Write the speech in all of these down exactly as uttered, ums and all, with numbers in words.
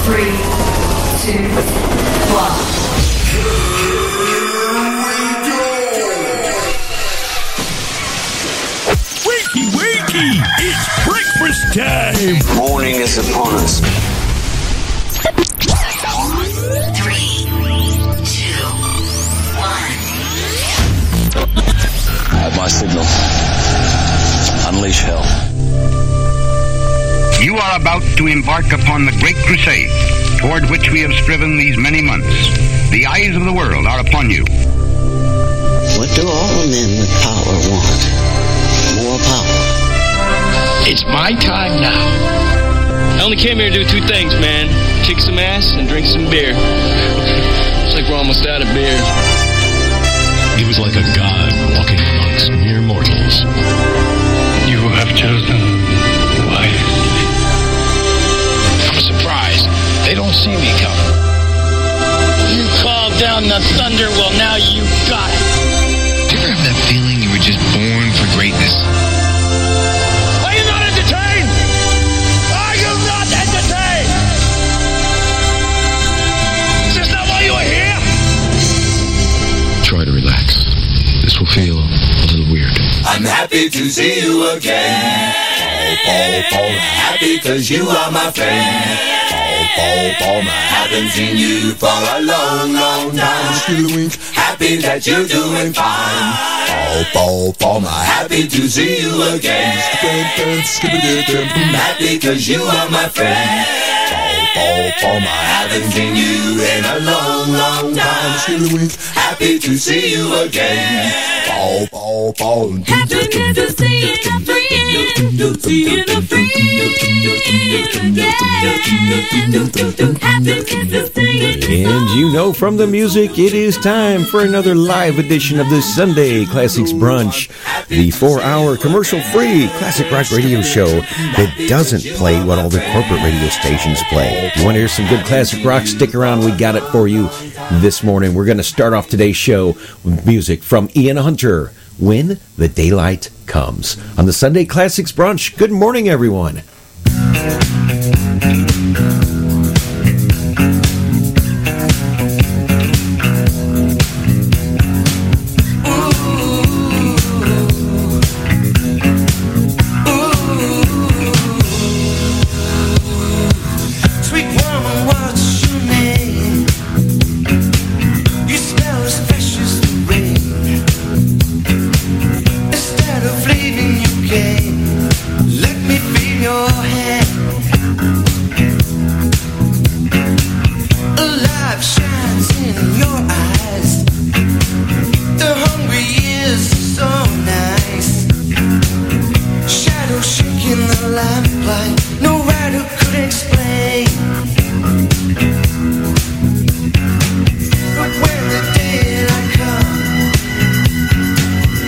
Three, two, one. Wakey, wakey! It's breakfast time! Morning is upon us. Three, two, one. I have my signal. Unleash hell. You are about to embark upon the great crusade toward which we have striven these many months. The eyes of the world are upon you. What do all the men with power want? More power. It's my time now. I only came here to do two things, man. Kick some ass and drink some beer. Looks like we're almost out of beer. He was like a god walking amongst mere mortals. You have chosen wisely. I'm surprised. They don't see me coming. You called down the thunder, well now you got it. Do you ever have that feeling you were just born for greatness? Are you not entertained? Are you not entertained? Is this not why you are here? Try to relax. This will feel a little weird. I'm happy to see you again. Oh, oh, oh, happy cause you are my friend. Oh, oh, oh, I haven't seen you for a long, long time. Happy that you're doing fine. Oh, oh, oh, I'm happy to see you again. I'm happy cause you are my friend. Oh, oh, oh, I haven't seen you in a long, long time. Happy to see you again. Oh, oh, oh. Happiness is seeing a friend, seeing a friend again. Happiness is seeing. And you know from the music, it is time for another live edition of the Sunday Classics Brunch, the four-hour commercial-free classic rock radio show that doesn't play what all the corporate radio stations play. You want to hear some good classic rock? Stick around. We got it for you this morning. We're going to start off today's show with music from Ian Hunter, When the Daylight Comes, on the Sunday Classics Brunch. Good morning, everyone.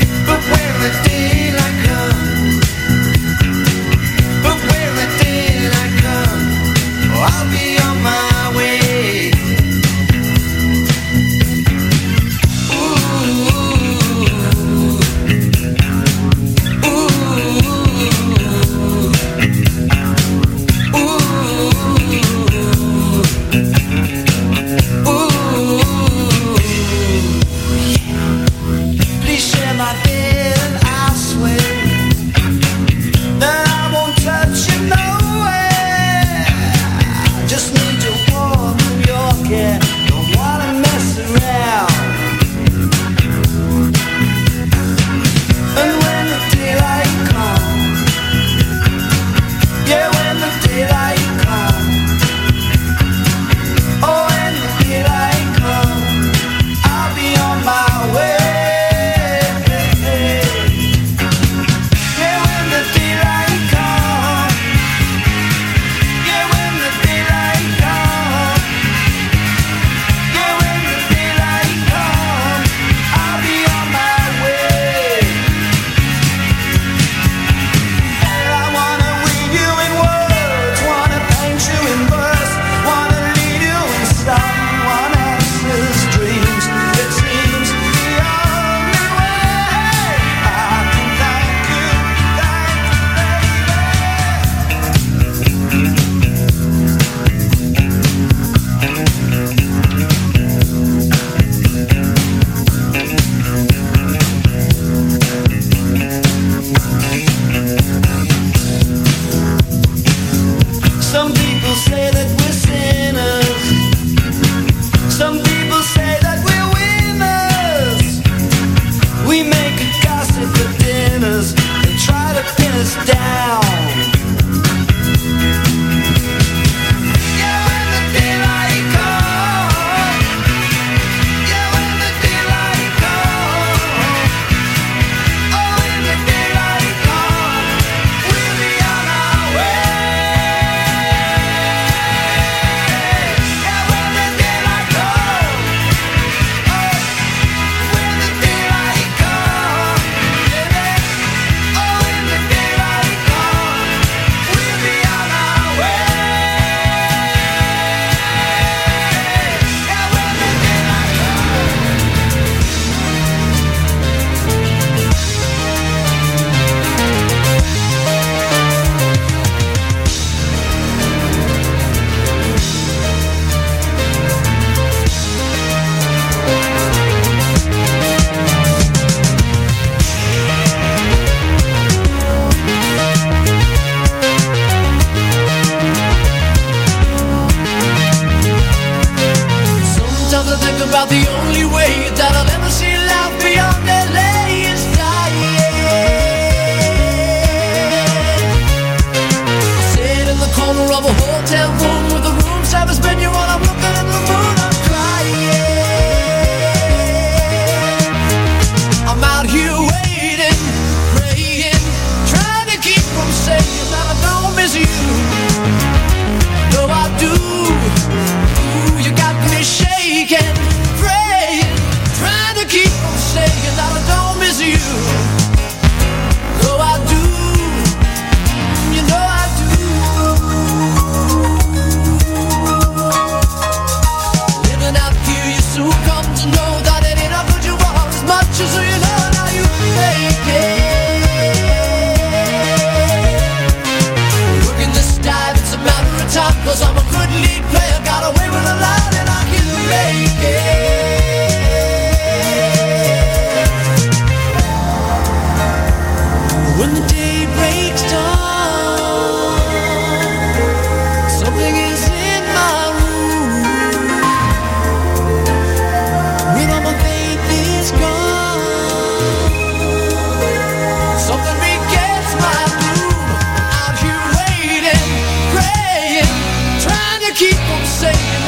But when the daylight about the only way that I'll ever see life beyond L A is dying. Sit in the corner of a hotel room with a room service menu while I'm looking at the moon. I'm crying. I'm out here waiting, praying, trying to keep from saying that I don't miss you. No, I do. Ooh, you got me shaking, praying, trying to keep from saying that I don't miss you. No, I do. You know I do. Living out here, you soon come to know that it ain't how good you are as much as you know how you make it. Working this dive, it's a matter of time, cause I'm a good lead player, got away with a line and I can make it. When the day breaks dawn, something is in my room. When all my faith is gone, something begets my doom. Out here waiting, praying, trying to keep from saying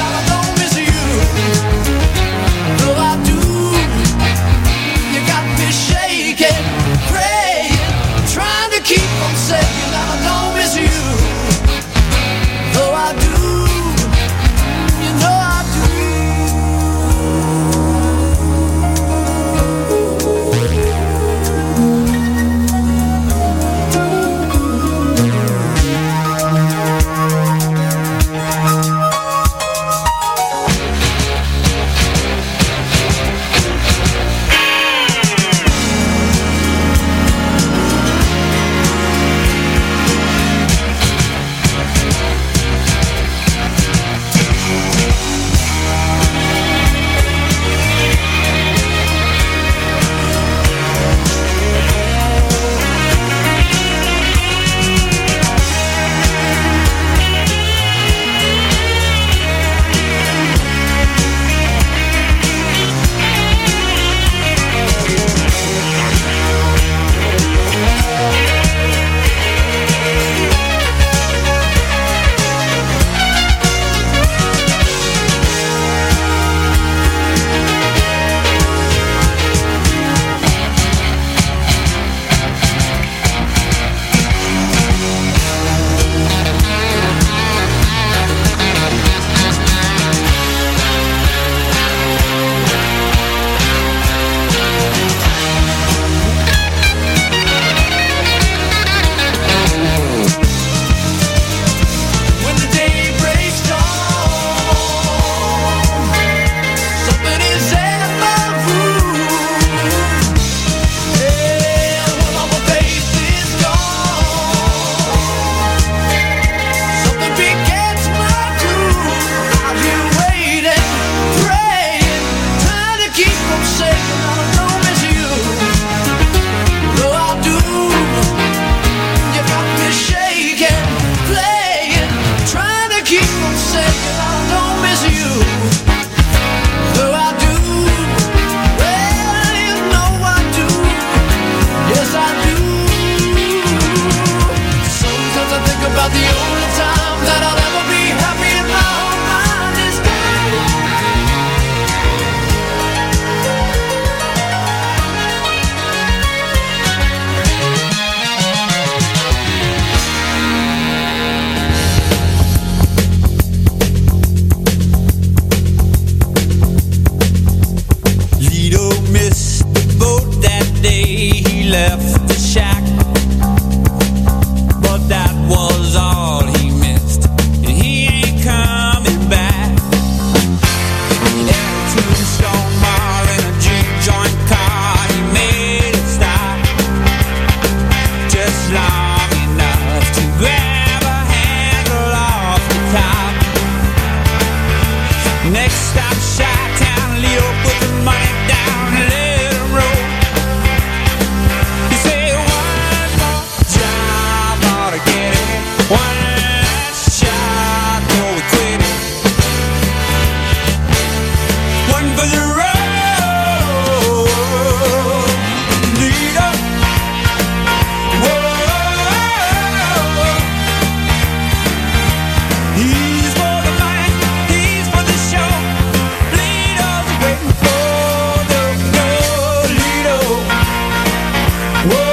He's for the mic, he's for the show. Lido's waiting for the go. Lido. Whoa.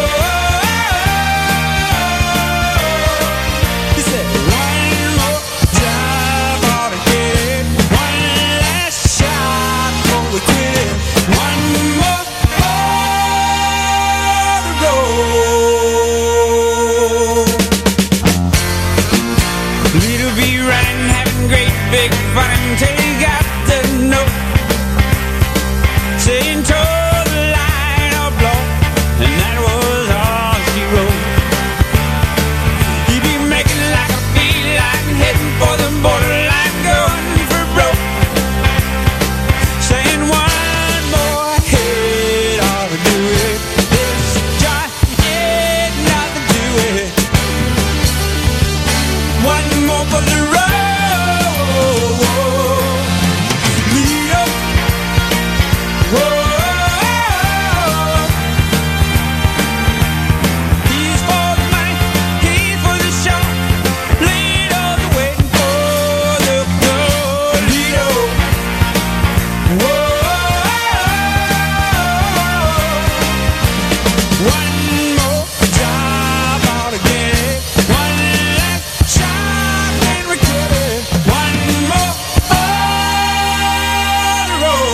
He said, one more job ought to get it. One last shot before we quit it. One more for the road. Lido be running, having great big fun until he got the note saying toe the line or blow, and that was all she wrote. He'd be making like a feline, heading for the borderline, going for broke, saying one more hit ought to do it. This joint ain't nothing to it. One more for the road. Lido. Whoa. He's for the money, he's for the show. Lido's waiting for the go. Lido. Whoa. One more job ought to get it. One last shot and we quit it. One more on the road.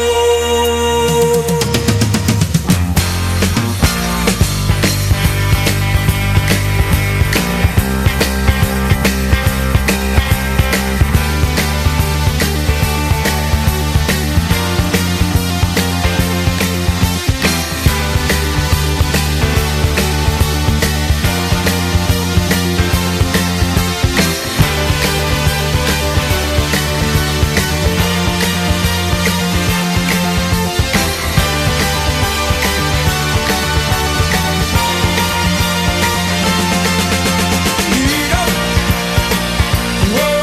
Lido. Whoa.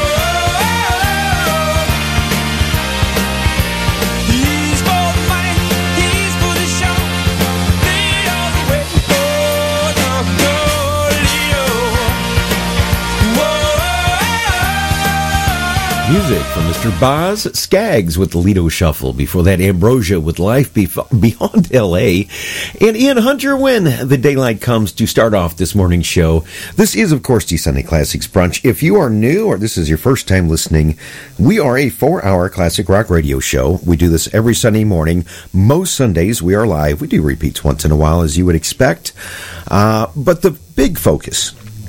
He's for the money, he's for the show. Lido's waiting for the go. Lido. Whoa. Music from Mister Boz Skaggs with the Lido Shuffle. Before that, Ambrosia with Life Bef- Beyond L A. And Ian Hunter, When the Daylight Comes, to start off this morning's show. This is, of course, the Sunday Classics Brunch. If you are new or this is your first time listening, we are a four-hour classic rock radio show. We do this every Sunday morning. Most Sundays we are live. We do repeats once in a while, as you would expect. Uh, but the big focus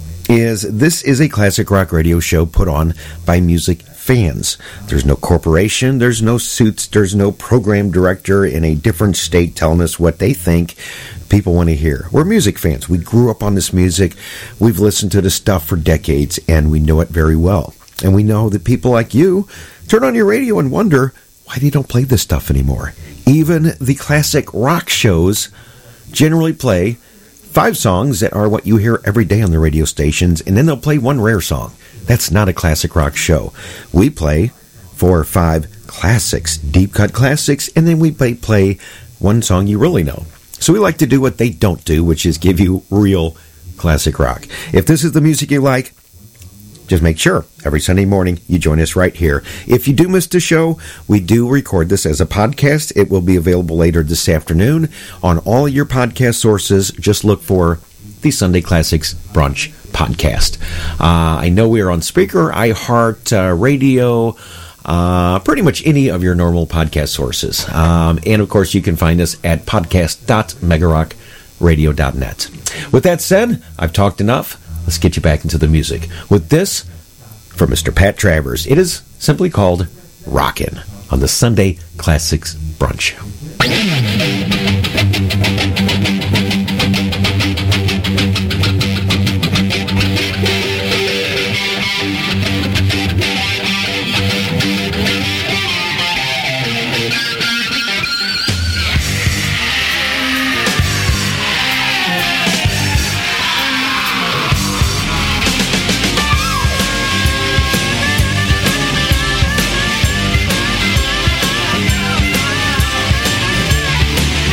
is this is a classic rock radio show put on by music fans. There's no corporation, there's no suits, there's no program director in a different state telling us what they think people want to hear. We're music fans. We grew up on this music. We've listened to this stuff for decades, and we know it very well. And we know that people like you turn on your radio and wonder why they don't play this stuff anymore. Even the classic rock shows generally play five songs that are what you hear every day on the radio stations, and then they'll play one rare song. That's not a classic rock show. We play four or five classics, deep cut classics, and then we play, play one song you really know. So we like to do what they don't do, which is give you real classic rock. If this is the music you like, just make sure every Sunday morning you join us right here. If you do miss the show, we do record this as a podcast. It will be available later this afternoon on all your podcast sources. Just look for the Sunday Classics Brunch podcast. Uh, I know we are on Spreaker, iHeart uh, Radio, uh, pretty much any of your normal podcast sources. Um, and, of course, you can find us at podcast dot mega rock radio dot net. With that said, I've talked enough. Let's get you back into the music with this from Mister Pat Travers. It is simply called Rockin' on the Sunday Classics Brunch. Whoa.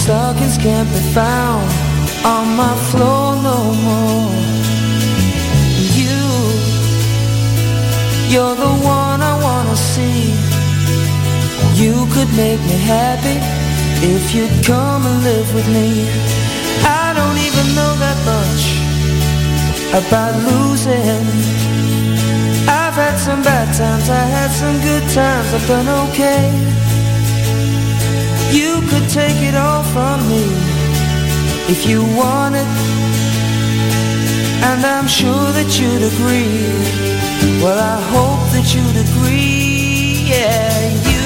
stockings can't be found on my floor no more. You, you're the one I wanna see. You could make me happy if you'd come and live with me. I don't even know that much about losing. I've had some bad times, I had some good times, I've done okay. You could take it all from me if you wanted, and I'm sure that you'd agree. Well, I hope that you'd agree. Yeah, you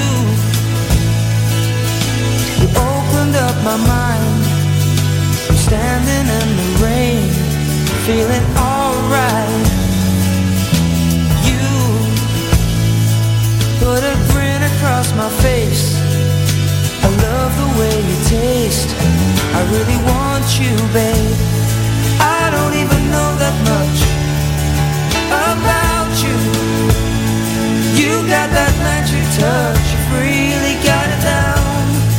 You opened up my mind. I'm standing in the rain, feeling alright. You put a grin across my face. I love the way you taste. I really want you, babe. I don't even know that much about you. You got that magic touch. You've really got it down.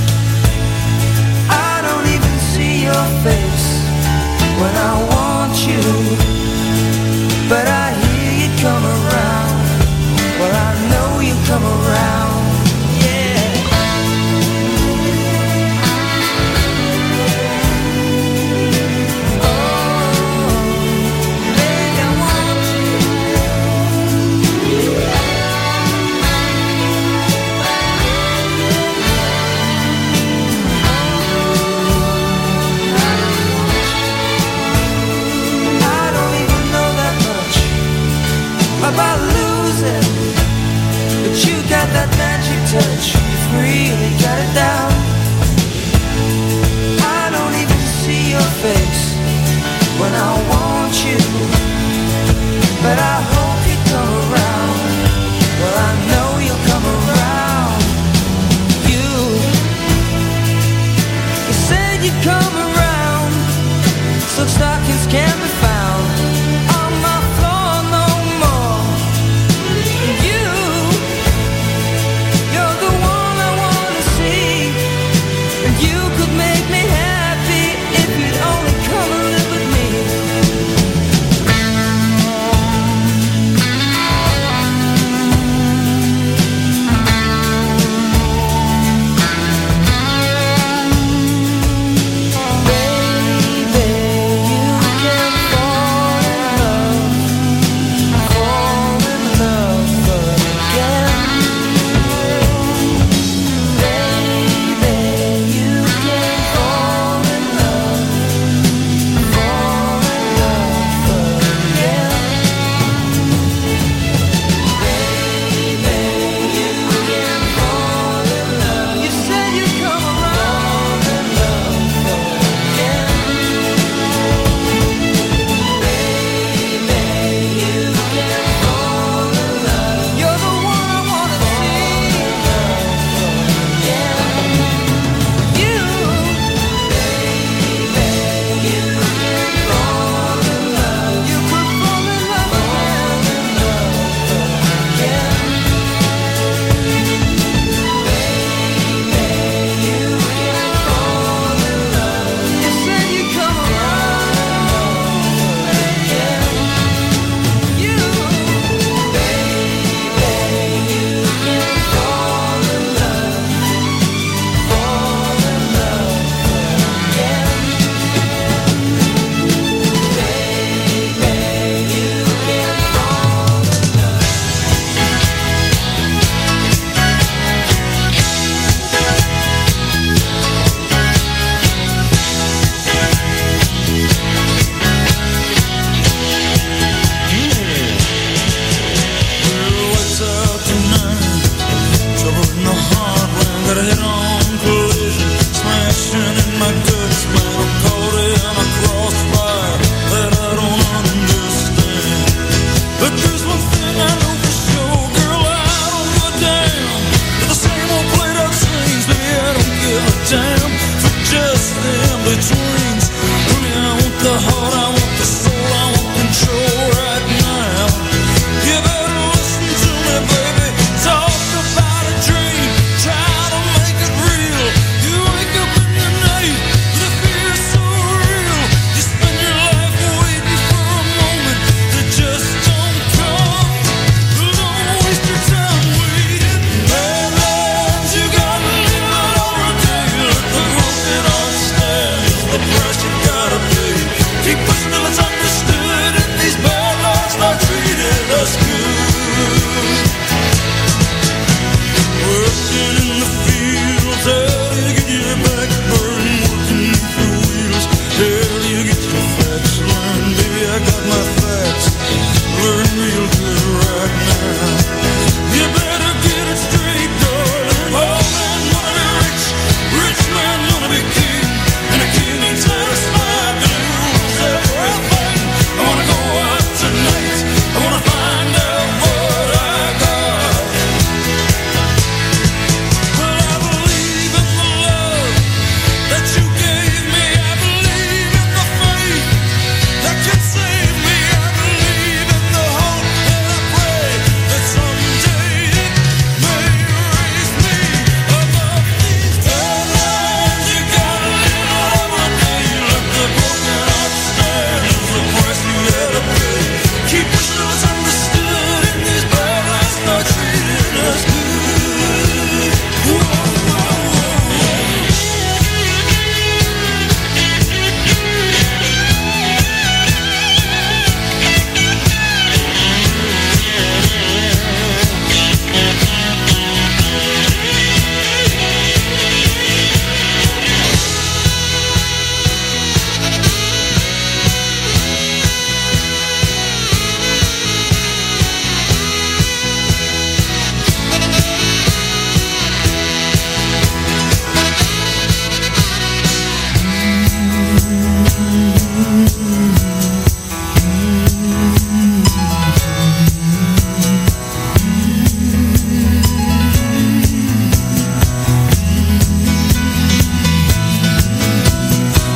I don't even see your face when I want you, but I hear you come around. Well, I know you come around.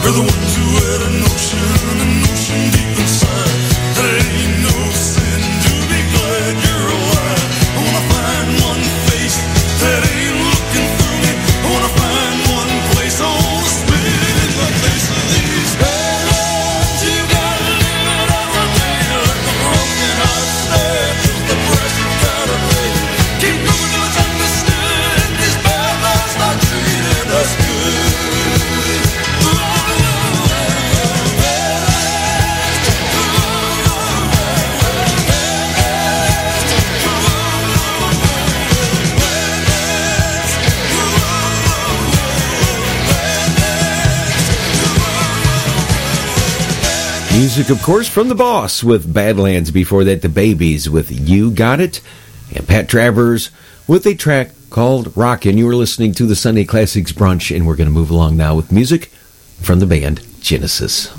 are the ones who had a notion, a notion deep inside, that it ain't no sin to be glad you're alive. I wanna find one face that ain't looking through me. I wanna find one place I wanna spin the face of these bad ones. You gotta live it every day like a broken heart snare, 'cause the price you gotta pay. Keep moving till it's understood. These bad ones not treating us good. Music, of course, from the Boss with Badlands. Before that, the Babies with You Got It. And Pat Travers with a track called Rockin'. You were listening to the Sunday Classics Brunch, and we're going to move along now with music from the band Genesis.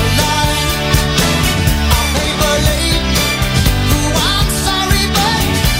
Sorry, but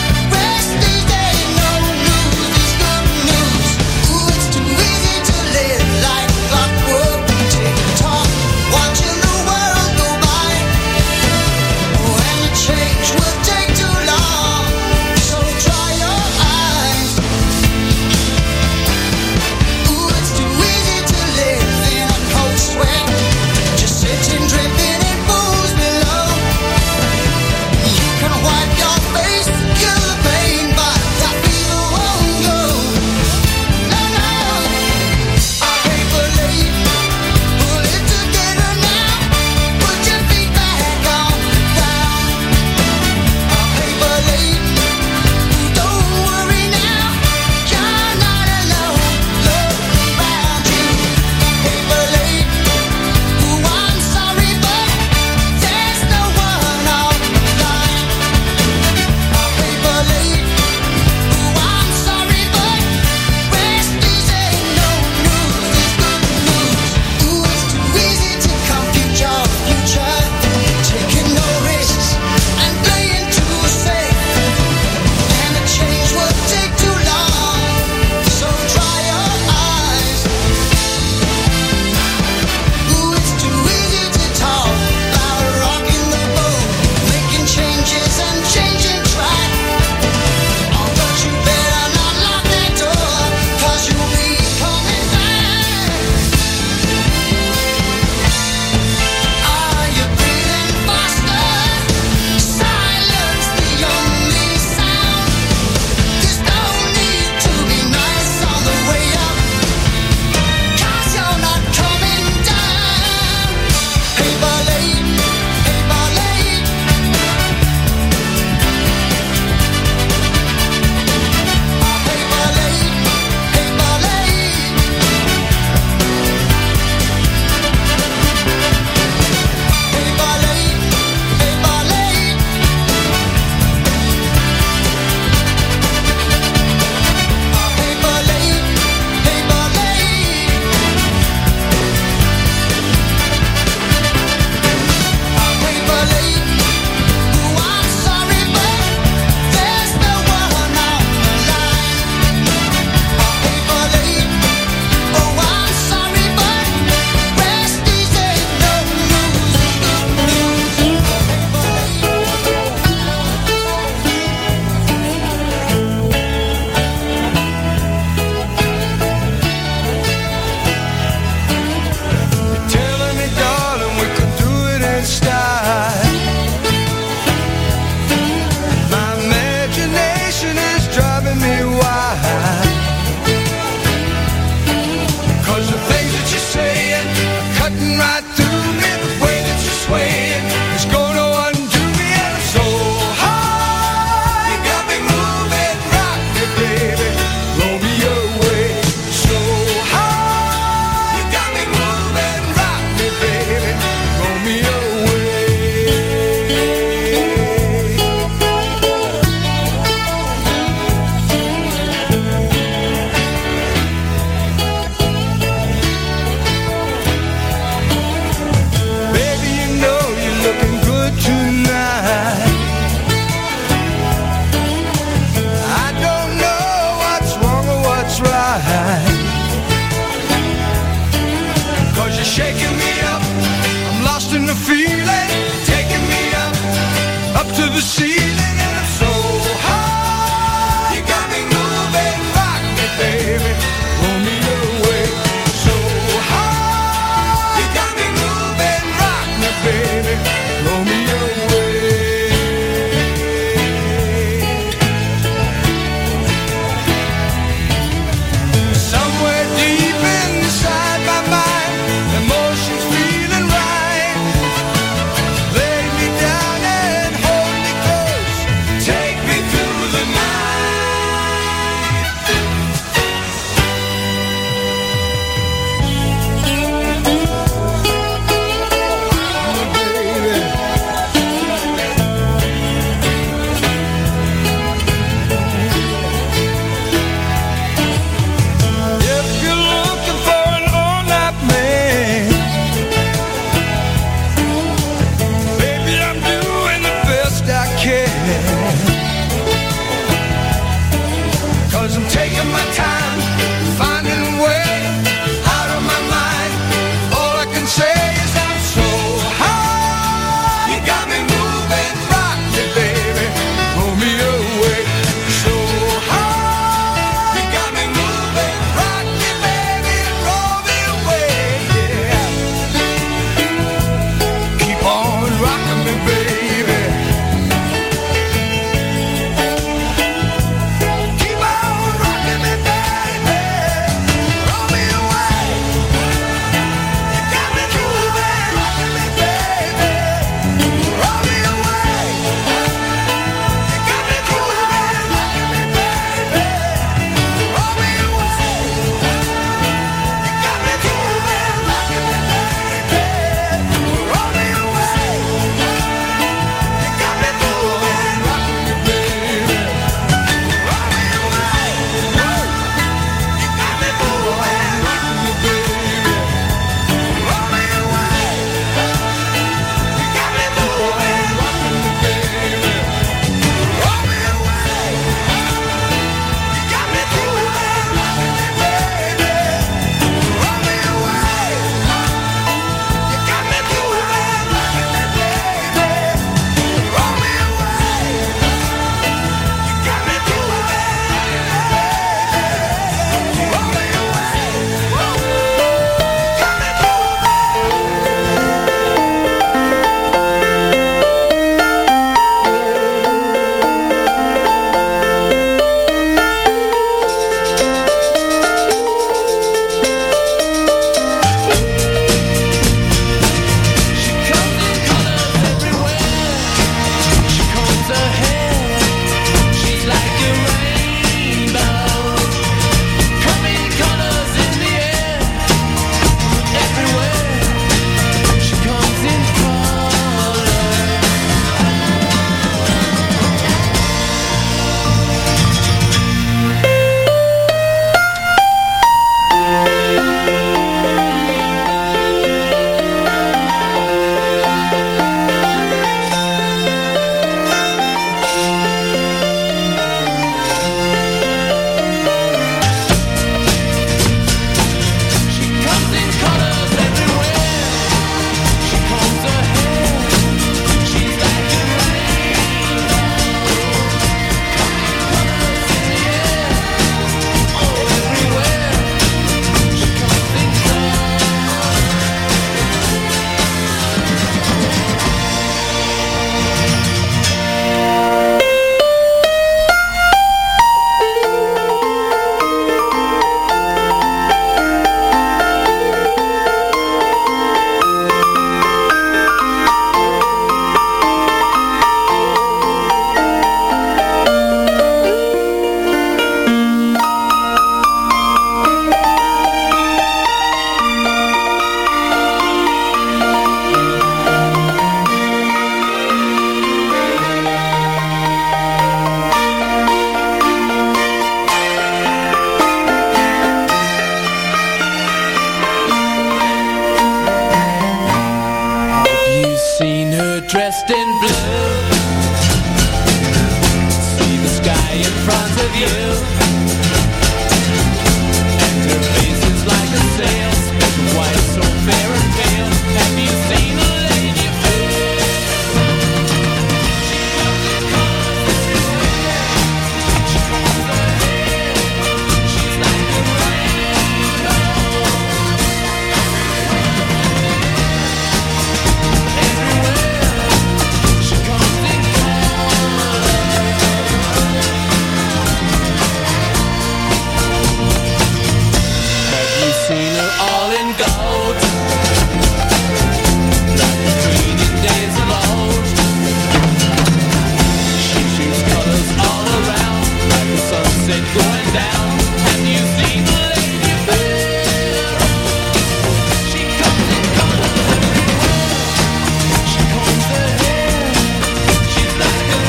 going down. Have you seen the lady fair? She comes and comes everywhere. She combs her hair. She's like a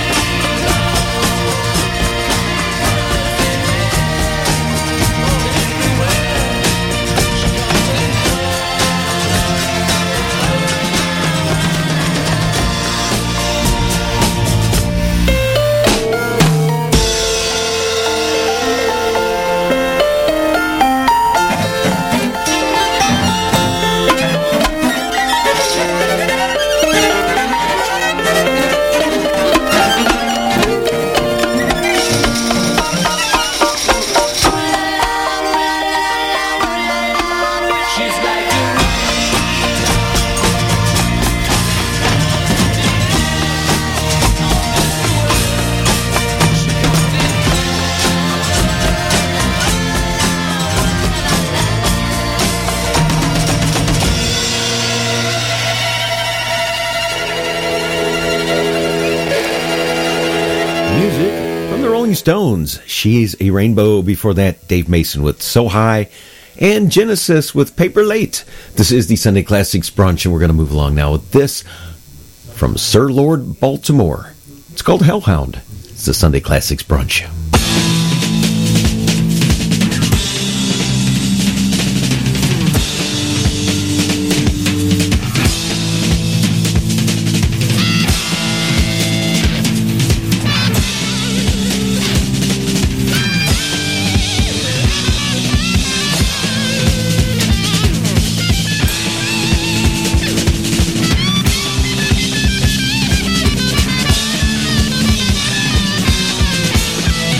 Music from the Rolling Stones. She's a Rainbow. Before that, Dave Mason with So High. And Genesis with Paper Late. This is the Sunday Classics Brunch, and we're going to move along now with this from Sir Lord Baltimore. It's called Hellhound. It's the Sunday Classics Brunch. She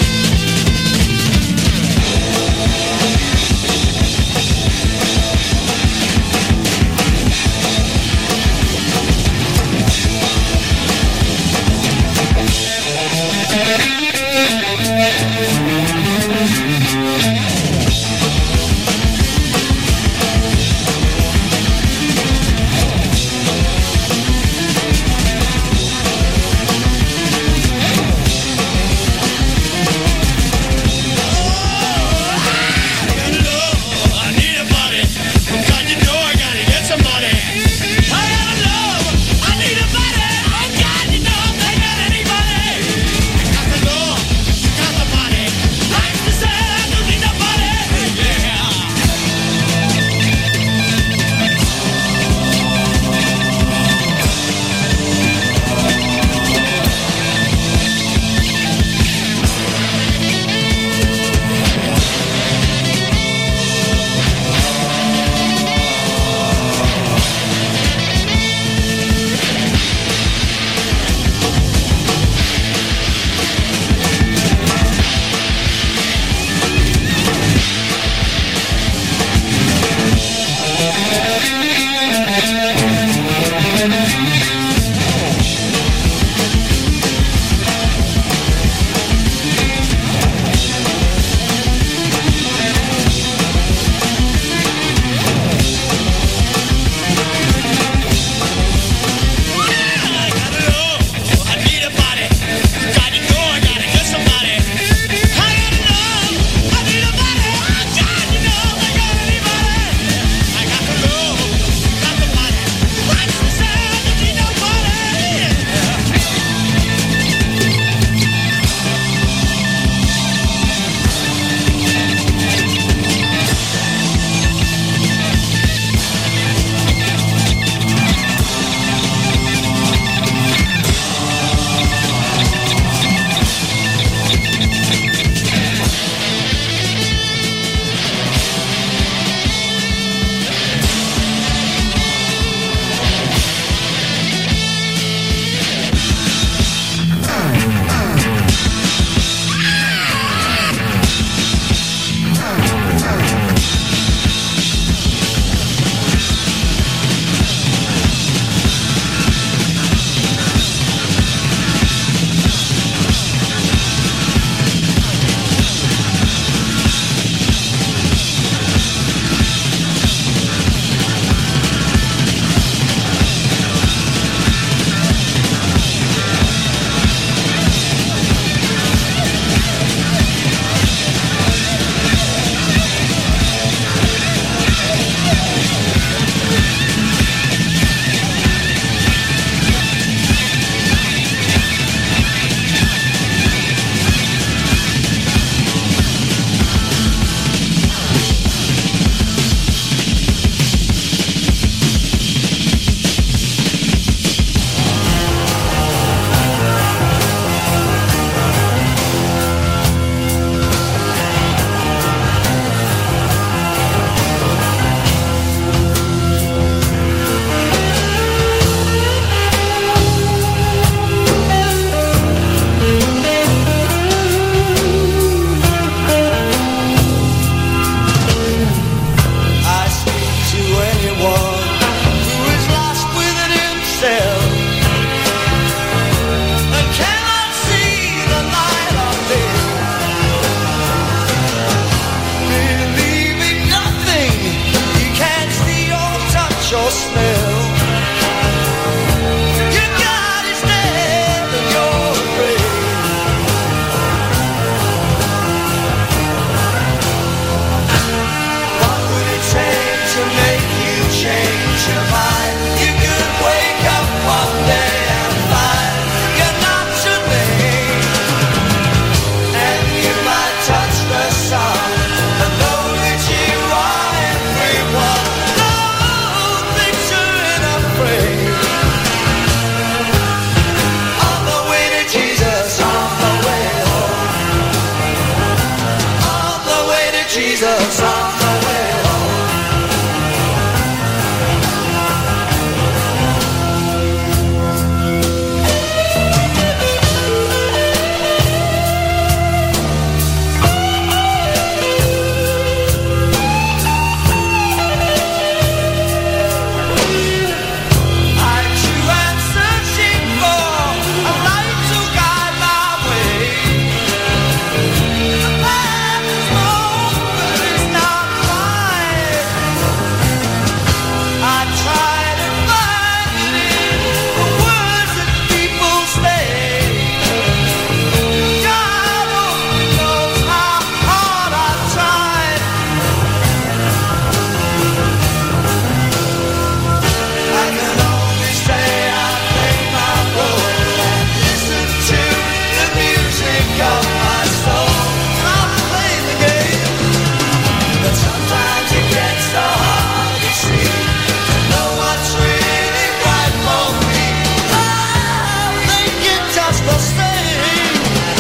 of my soul. I'm playing the game, but sometimes it gets so hard to see. To know what's really right for me. I think it's just the same.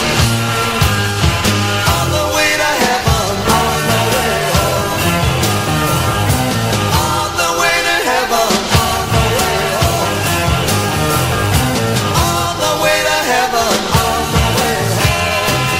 On the way to heaven, on the way home. On the way to heaven, on the way home. On the way to heaven, on the way home.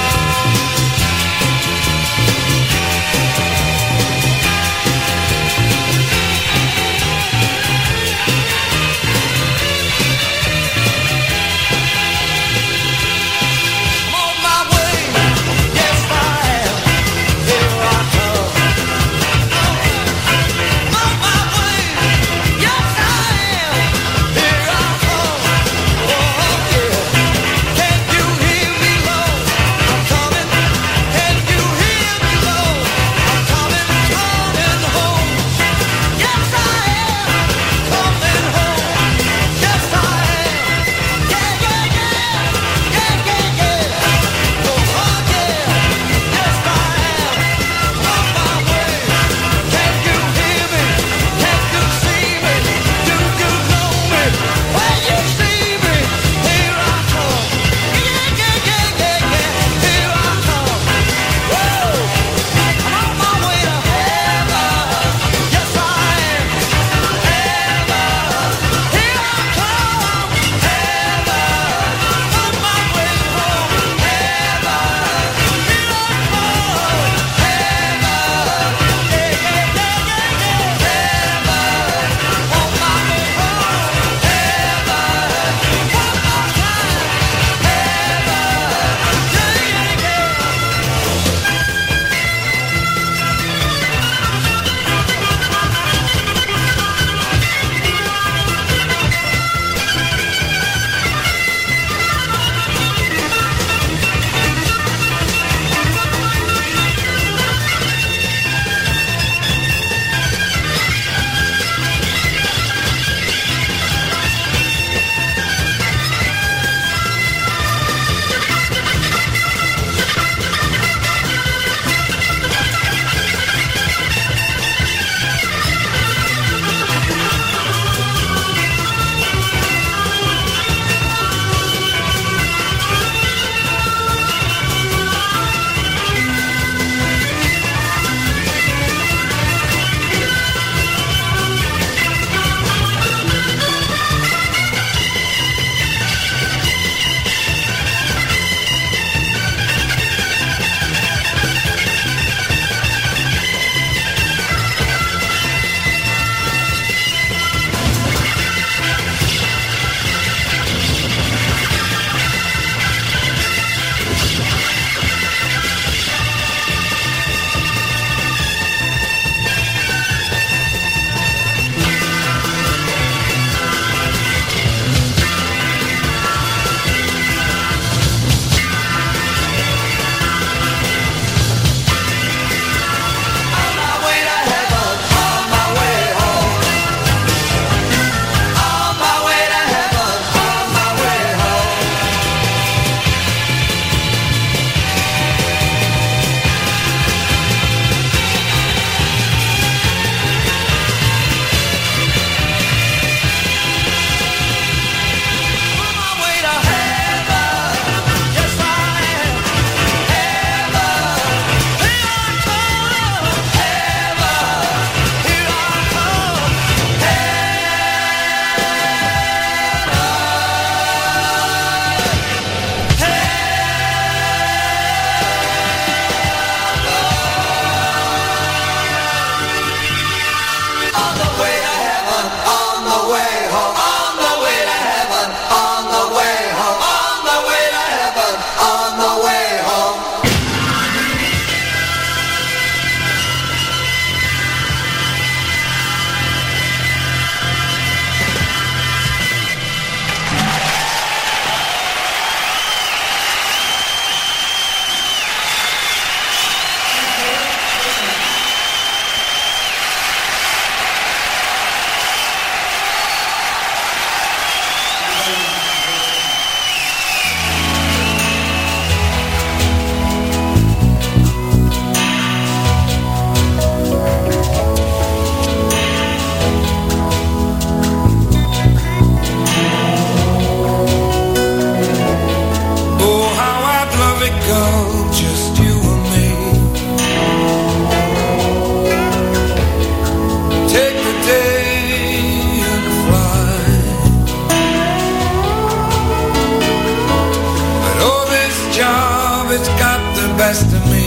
habits got the best of me.